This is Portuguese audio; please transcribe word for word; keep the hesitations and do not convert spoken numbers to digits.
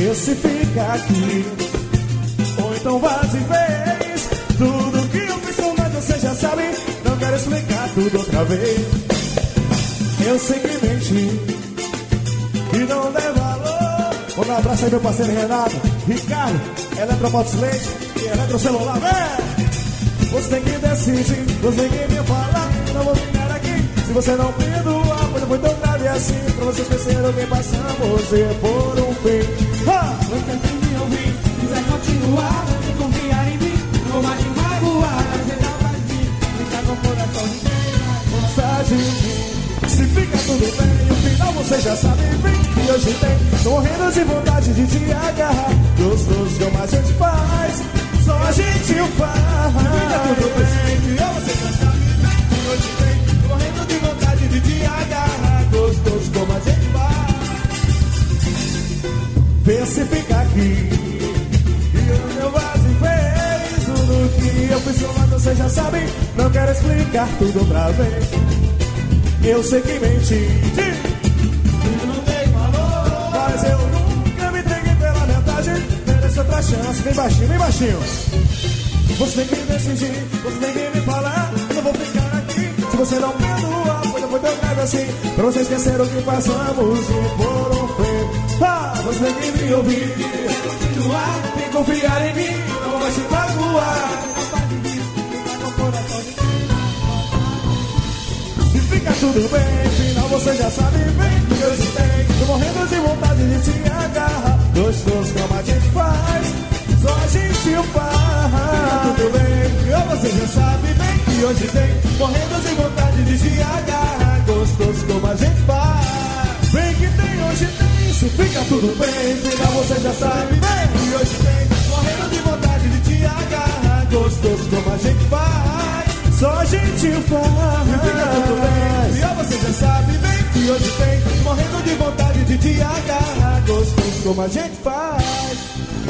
Vê se fica aqui, ou então vaza e vez. Tudo que eu fiz com nós você já sabe. Não quero explicar tudo outra vez. Eu sei que menti, que não der valor. Um abraço aí meu parceiro Renato, Ricardo, Eletromotos Leite e Eletrocelular, vem! Você tem que decidir, você tem que me falar. Não vou ficar aqui se você não perdoar. Pois não foi tão grave assim. Pra você esquecer o que passamos e por um fim. Ha! Você tem que me ouvir, quiser continuar e confiar em mim. Não vou mais te magoar, você não vai vir. Ficar com o coração de quem vai gostar de mim. Se fica tudo bem, no final você já sabe bem que hoje tem. Morrendo de vontade de te agarrar. Gostoso como a gente faz, só a gente faz. Se fica tudo bem, que você já sabe bem que hoje tem. Morrendo de vontade de te agarrar. Gostoso como a gente faz. Vê se fica aqui, e o meu vaso fez. Tudo que eu fiz com você já sabe. Não quero explicar tudo outra vez. Eu sei que menti, eu não dei valor, mas eu nunca me entreguei pela metade. Mereço outra chance, bem baixinho, bem baixinho. Você tem que decidir, você tem que me falar. Eu não vou ficar aqui se você não perdoar. Pois não foi tão grave assim, pra você esquecer o que passamos e por um fim. Ah, você tem que me ouvir, continuar e confiar em mim. Não vai te magoar. Fica tudo bem, final você já sabe bem que hoje tem. Tô morrendo de vontade de te agarrar. Gostoso como a gente faz, só a gente faz. Fica tudo bem, você já sabe bem que hoje tem. Morrendo de vontade de te agarrar. Gostoso como a gente faz. Vem que tem, hoje tem. Se fica tudo bem, final você já sabe bem que hoje tem. Morrendo de vontade de te agarrar. Gostoso como a gente faz, só a gente faz. E fica tudo bem, e você já sabe bem que hoje tem. Morrendo de vontade de te agarrar. Gostoso como a gente faz.